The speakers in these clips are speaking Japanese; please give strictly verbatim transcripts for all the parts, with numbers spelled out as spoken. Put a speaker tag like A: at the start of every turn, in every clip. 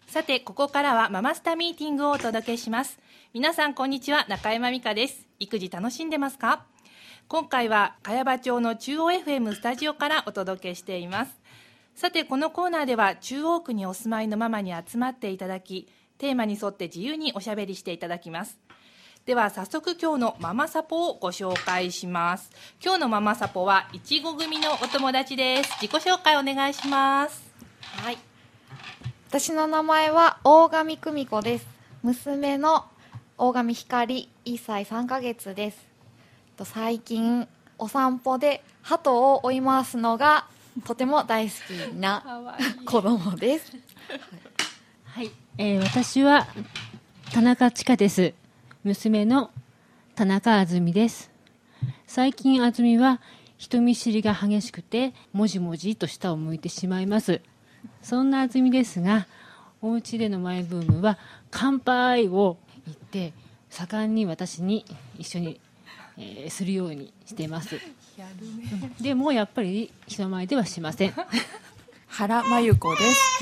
A: さて、ここからはママスタミーティングをお届けします。皆さんこんにちは、中山美香です。育児楽しんでますか？今回は茅場町の中央 エフエム スタジオからお届けしています。さて、このコーナーでは中央区にお住まいのママに集まっていただき、テーマに沿って自由におしゃべりしていただきます。では早速今日のママサポをご紹介します。今日のママサポはいちご組のお友達です。自己紹介お願いします。
B: はい、私の名前は大神久美子です。娘の大神ひかり、いっさいさんかげつです。最近お散歩で鳩を追い回すのがとても大好きな子供です。
C: はい、えー、私は田中千佳です。娘の田中あずみです。最近あずみは人見知りが激しくてもじもじと下を向いてしまいます。そんなあずみですが、お家でのマイブームは乾杯を言って盛んに私に一緒に、えー、するようにしています。
A: やるね。
C: でもやっぱり人前ではしません。
D: 原真由子です。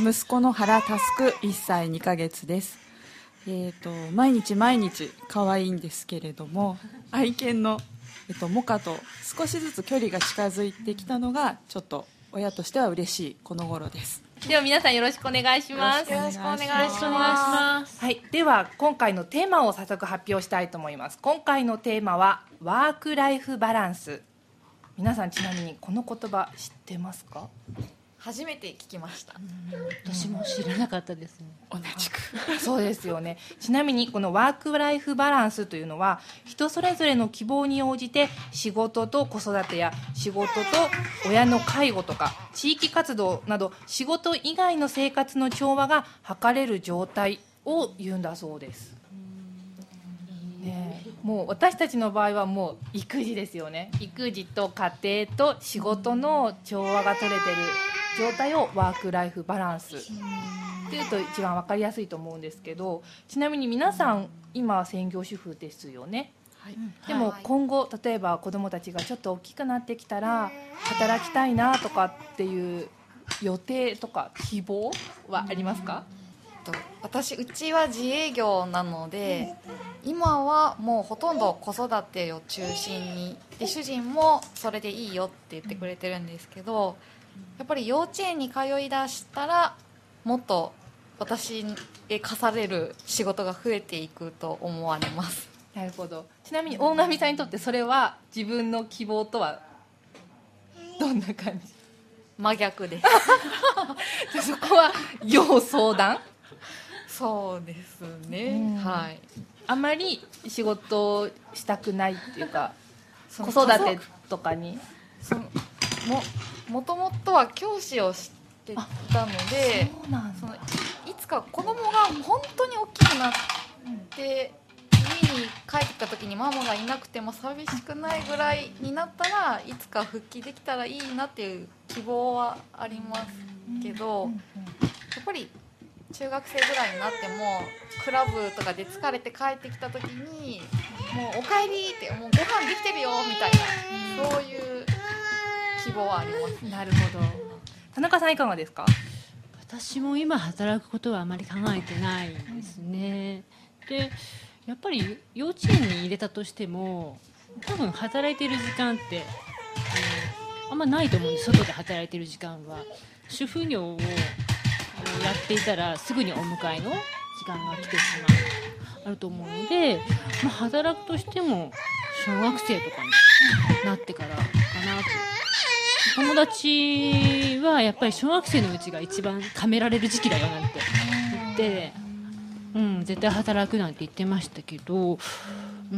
D: 息子の原佑いっさいにかげつです。えー、と毎日毎日可愛いんですけれども、愛犬の、えー、とモカと少しずつ距離が近づいてきたのがちょっと親としては嬉しいこの頃です。
A: では皆さんよろしくお願いします。
B: よろしくお願いし
C: よろしくお願いし
B: ま
C: ます。
A: はい、では今回のテーマを早速発表したいと思います。今回のテーマはワークライフバランス。皆さんちなみにこの言葉知ってますか？
B: 初めて聞きました。
C: 私も知らなかったですね。
D: 同じく
A: そうですよね。ちなみにこのワークライフバランスというのは人それぞれの希望に応じて仕事と子育てや仕事と親の介護とか地域活動など仕事以外の生活の調和が図れる状態を言うんだそうです。ねえ、もう私たちの場合はもう育児ですよね。育児と家庭と仕事の調和が取れてる状態をワークライフバランスっていうと一番分かりやすいと思うんですけど、ちなみに皆さん今専業主婦ですよね。
D: はい、
A: でも今後例えば子どもたちがちょっと大きくなってきたら働きたいなとかっていう予定とか希望はありますか？
B: 私うちは自営業なので、今はもうほとんど子育てを中心にで、主人もそれでいいよって言ってくれてるんですけど、やっぱり幼稚園に通いだしたらもっと私へ課される仕事が増えていくと思われます。
A: なるほど。ちなみに大神さんにとってそれは自分の希望とはどんな感じ？
B: 真逆です。
A: でそこは要相談？
B: そうですね、
A: うん
B: はい。
A: あまり仕事をしたくないっていうか、
B: その
A: 子育てとかに
B: そのももともとは教師をしてたので、
A: そうなんだ。
B: そのいつか子供が本当に大きくなって家に帰ってきた時にママがいなくても寂しくないぐらいになったらいつか復帰できたらいいなっていう希望はありますけど、やっぱり中学生ぐらいになってもクラブとかで疲れて帰ってきた時にもうおかえりってもうご飯できてるよみたいな、そういう希望はあります。
A: なるほど。田中さんいかがですか？
C: 私も今働くことはあまり考えてないですね。でやっぱり幼稚園に入れたとしても多分働いてる時間って、えー、あんまないと思うんです。外で働いてる時間は主婦業をやっていたらすぐにお迎えの時間が来てしまうあると思うので、まあ、働くとしても小学生とかになってからかなと。友達はやっぱり小学生のうちが一番貯められる時期だよなんて言って、うん、絶対働くなんて言ってましたけど、うん、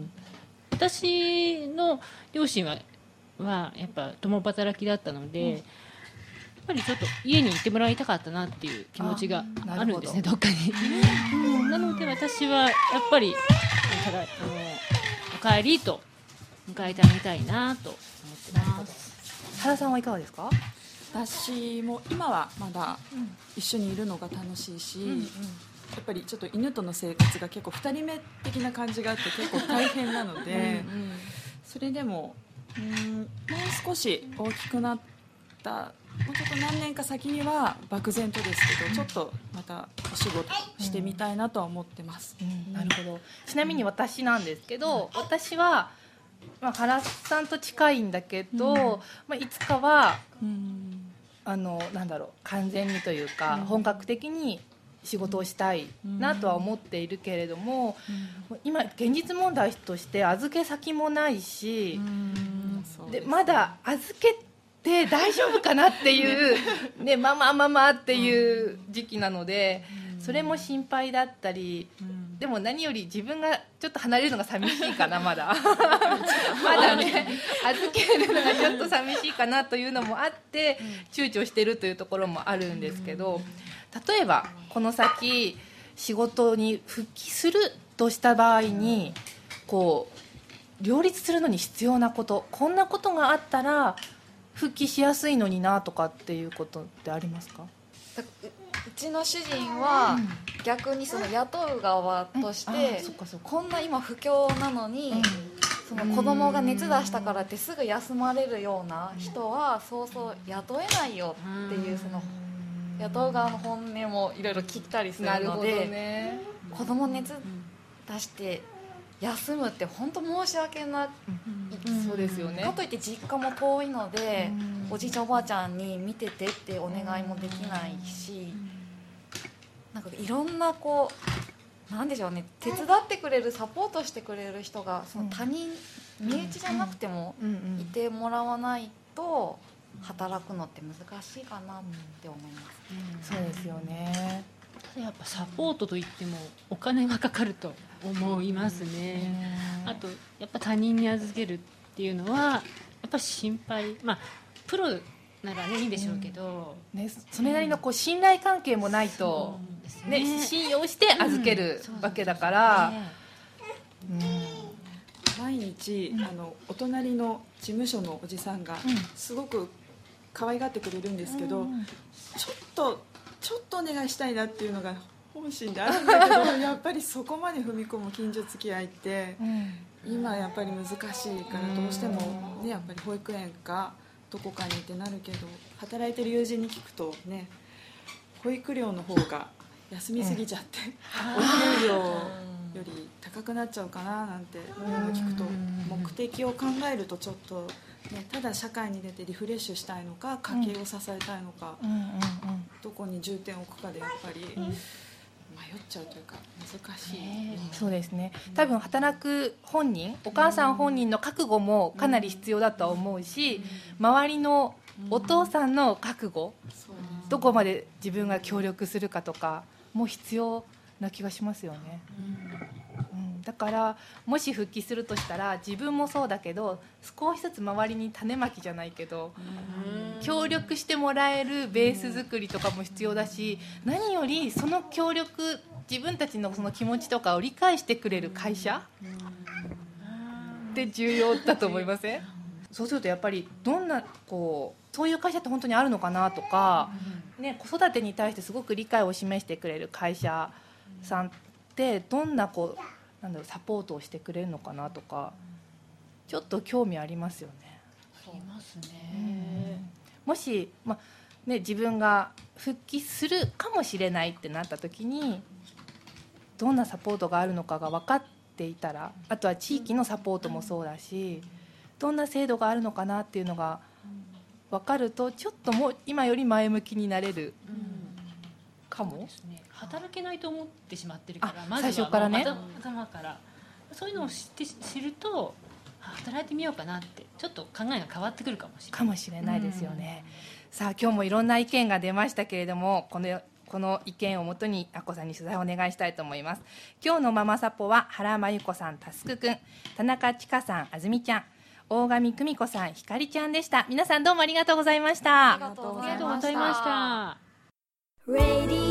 C: 私の両親は、はやっぱ共働きだったので、うん、やっぱりちょっと家にいてもらいたかったなっていう気持ちがあるんですね、どっかに、うん、なので私はやっぱりただあのお帰りと迎えてあげたいなと思ってます。
A: 原さんはいかがですか？
D: 私も今はまだ一緒にいるのが楽しいし、うんうん、やっぱりちょっと犬との生活が結構ふたりめ的な感じがあって結構大変なのでうん、うん、それでもうんもう少し大きくなったもうちょっと何年か先には漠然とですけど、ちょっとまたお仕事してみたいなとは思ってます、
A: うん、なるほど。ちなみに私なんですけど、私は、まあ、原さんと近いんだけど、うん、まあ、いつかは、うん、あのなんだろう、完全にというか、うん、本格的に仕事をしたいなとは思っているけれども、うん、今現実問題として預け先もないし、うん、でまだ預けて大丈夫かなっていう、ね、ママママっていう時期なので、それも心配だったり、でも何より自分がちょっと離れるのが寂しいかな、まだまだね、預けるのがちょっと寂しいかなというのもあって躊躇してるというところもあるんですけど、例えばこの先仕事に復帰するとした場合に、こう両立するのに必要なこと、こんなことがあったら復帰しやすいのになとかっていうことってありますか？
B: う, うちの主人は逆にその雇う側として、こんな今不況なのに、その子供が熱出したからってすぐ休まれるような人はそうそう雇えないよっていう、その雇う側の本音もいろいろ聞いたりするので、ね、子供熱出して休むって本当申し訳ない、
A: うん、そうですよね。
B: かといって実家も遠いので、うん、おじいちゃんおばあちゃんに見ててってお願いもできないし、なんかいろんなこうなんでしょうね、手伝ってくれるサポートしてくれる人がその他人、うん、身内じゃなくてもいてもらわないと働くのって難しいかなって思います、
A: うん、そうですよね。
C: やっぱサポートといってもお金がかかると思いますね、うん、あとやっぱ他人に預けるっていうのはやっぱ心配、まあプロなら、ね、いいんでしょうけど、
A: うんね、それなりのこう信頼関係もないと、うんねね、信用して預けるわけだから、
D: うんねうん、毎日、うん、あのお隣の事務所のおじさんがすごく可愛がってくれるんですけど、うん、ちょっとちょっとお願いしたいなっていうのが本心であるんだけどやっぱりそこまで踏み込む近所付き合いって、うん、今やっぱり難しいからどうしても、ね、やっぱり保育園かどこかにってなるけど、働いてる友人に聞くとね、保育料の方が休みすぎちゃって、うん、お給料より高くなっちゃうかななんていうのを聞くと、目的を考えるとちょっとね、ただ社会に出てリフレッシュしたいのか家計を支えたいのか、うんうんうんうん、どこに重点を置くかでやっぱり迷っちゃうというか難しい、
A: ねうん、そうですね。多分働く本人、お母さん本人の覚悟もかなり必要だと思うし、周りのお父さんの覚悟、どこまで自分が協力するかとかも必要な気がしますよね、うんうん、だからもし復帰するとしたら自分もそうだけど少しずつ周りに種まきじゃないけど協力してもらえるベース作りとかも必要だし、何よりその協力、自分たちのその気持ちとかを理解してくれる会社って重要だと思いません？そうするとやっぱりどんなこうそういう会社って本当にあるのかなとか、ね、子育てに対してすごく理解を示してくれる会社さんってどんなこうなんだろうサポートをしてくれるのかなとか、ちょっと興味ありますよね。
C: ありますね、
A: うん、もし、まね、自分が復帰するかもしれないってなった時にどんなサポートがあるのかが分かっていたら、あとは地域のサポートもそうだし、どんな制度があるのかなっていうのが分かるとちょっともう今より前向きになれるかも、うんですね、
C: 働けないと思ってしまってるから、ま
A: ずは最初からね、
C: 頭からそういうのを知って知ると働いてみようかなってちょっと考えが変わってくるかもしれない
A: かもしれないですよね、うん、さあ今日もいろんな意見が出ましたけれども、このこの意見をもとにあこさんに取材をお願いしたいと思います。今日のママサポは原真由子さん、タスクくん、田中千佳さん、あずみちゃん、大上久美子さん、ひかりちゃんでした。皆さんどうもありがとうございました。
B: ありがとうご
C: ざいました。